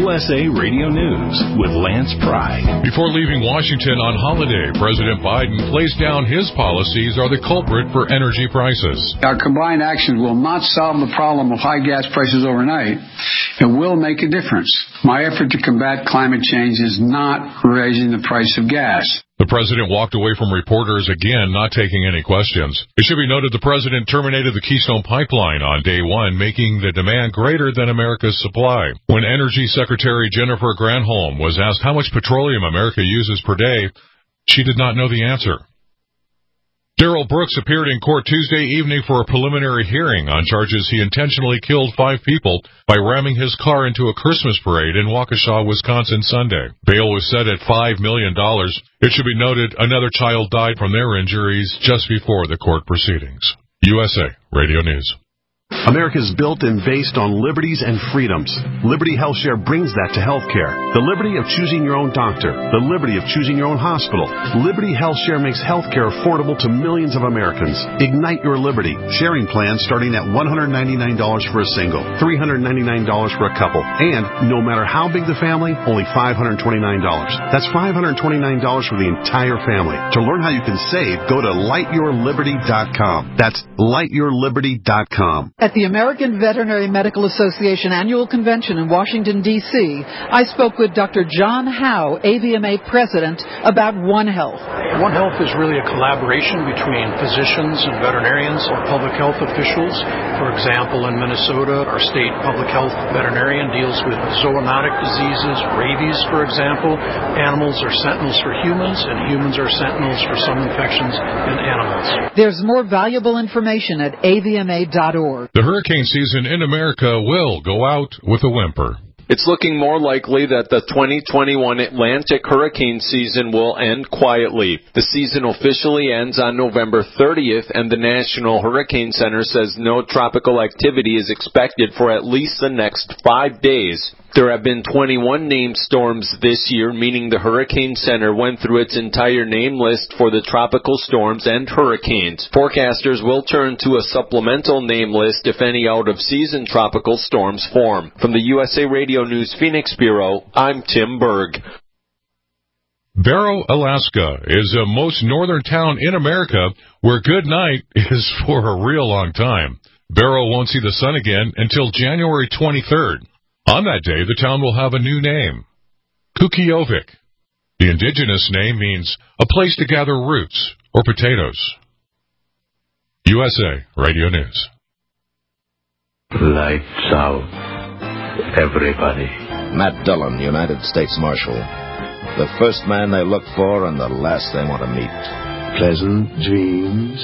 USA Radio News with Lance Pry. Before leaving Washington on holiday, President Biden placed down his policies are the culprit for energy prices. Our combined actions will not solve the problem of high gas prices overnight. It will make a difference. My effort to combat climate change is not raising the price of gas. The president walked away from reporters again, not taking any questions. It should be noted the president terminated the Keystone Pipeline on day one, making the demand greater than America's supply. When Energy Secretary Jennifer Granholm was asked how much petroleum America uses per day, she did not know the answer. Darrell Brooks appeared in court Tuesday evening for a preliminary hearing on charges he intentionally killed 5 people by ramming his car into a Christmas parade in Waukesha, Wisconsin Sunday. Bail was set at $5 million. It should be noted another child died from their injuries just before the court proceedings. USA Radio News. America is built and based on liberties and freedoms. Liberty HealthShare brings that to healthcare. The liberty of choosing your own doctor. The liberty of choosing your own hospital. Liberty HealthShare makes healthcare affordable to millions of Americans. Ignite your liberty. Sharing plans starting at $199 for a single, $399 for a couple, and no matter how big the family, only $529. That's $529 for the entire family. To learn how you can save, go to lightyourliberty.com. That's lightyourliberty.com. At the American Veterinary Medical Association Annual Convention in Washington, D.C., I spoke with Dr. John Howe, AVMA President, about One Health. One Health is really a collaboration between physicians and veterinarians or public health officials. For example, in Minnesota, our state public health veterinarian deals with zoonotic diseases, rabies, for example. Animals are sentinels for humans, and humans are sentinels for some infections in animals. There's more valuable information at avma.org. The hurricane season in America will go out with a whimper. It's looking more likely that the 2021 Atlantic hurricane season will end quietly. The season officially ends on November 30th, and the National Hurricane Center says no tropical activity is expected for at least the next 5 days. There have been 21 named storms this year, meaning the Hurricane Center went through its entire name list for the tropical storms and hurricanes. Forecasters will turn to a supplemental name list if any out-of-season tropical storms form. From the USA Radio News Phoenix Bureau, I'm Tim Berg. Barrow, Alaska is the most northern town in America where good night is for a real long time. Barrow won't see the sun again until January 23rd. On that day, the town will have a new name, Kukiovik. The indigenous name means a place to gather roots or potatoes. USA Radio News. Lights out, everybody. Matt Dillon, United States Marshal. The first man they look for and the last they want to meet. Pleasant dreams.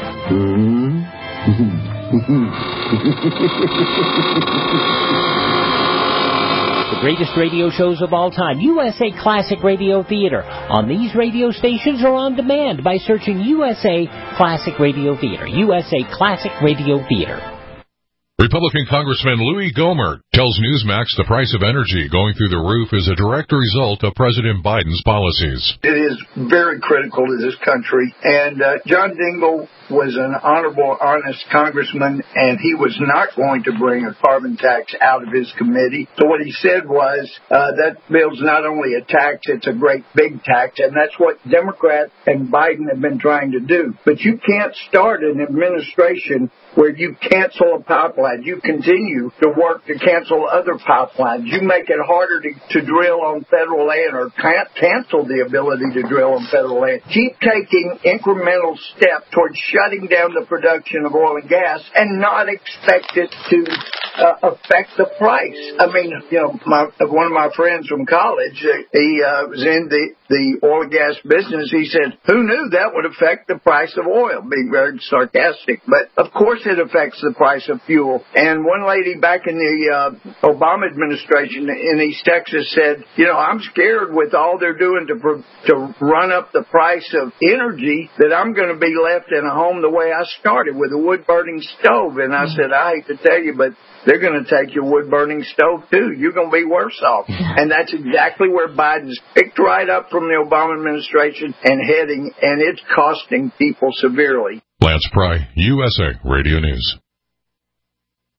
The greatest radio shows of all time, USA Classic Radio Theater, on these radio stations or on demand by searching USA Classic Radio Theater. USA Classic Radio Theater. Republican Congressman Louis Gohmert tells Newsmax the price of energy going through the roof is a direct result of President Biden's policies. It is very critical to this country, and John Dingell was an honorable, honest congressman, and he was not going to bring a carbon tax out of his committee. So what he said was, that bill's not only a tax, it's a great big tax, and that's what Democrats and Biden have been trying to do. But you can't start an administration where you cancel a pipeline. You continue to work to cancel other pipelines. You make it harder to drill on federal land or cancel the ability to drill on federal land. Keep taking incremental steps towards shutting down the production of oil and gas and not expect it to affect the price. I mean, one of my friends from college, he was in the oil and gas business. He said, who knew that would affect the price of oil? Being very sarcastic. But, of course, it affects the price of fuel. And one lady back in the Obama administration in East Texas said, I'm scared with all they're doing to run up the price of energy that I'm going to be left in a home the way I started with a wood-burning stove. And I said, I hate to tell you, but they're going to take your wood-burning stove, too. You're going to be worse off. And that's exactly where Biden's picked right up from the Obama administration and heading, and it's costing people severely. Lance Pry, USA Radio News.